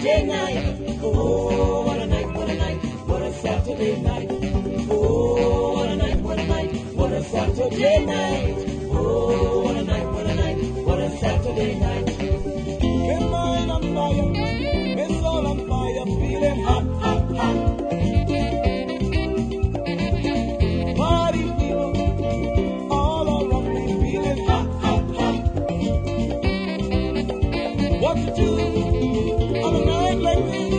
Saturday night. Oh, what a night, what a night, what a Saturday night. Oh, what a night, what a night, what a Saturday night. Oh, what a night, what a night, what a Saturday night. My mind on fire, my soul on fire, feeling hot, hot, hot. Party people all around me, feeling hot, hot, hot. What to do on a night like this?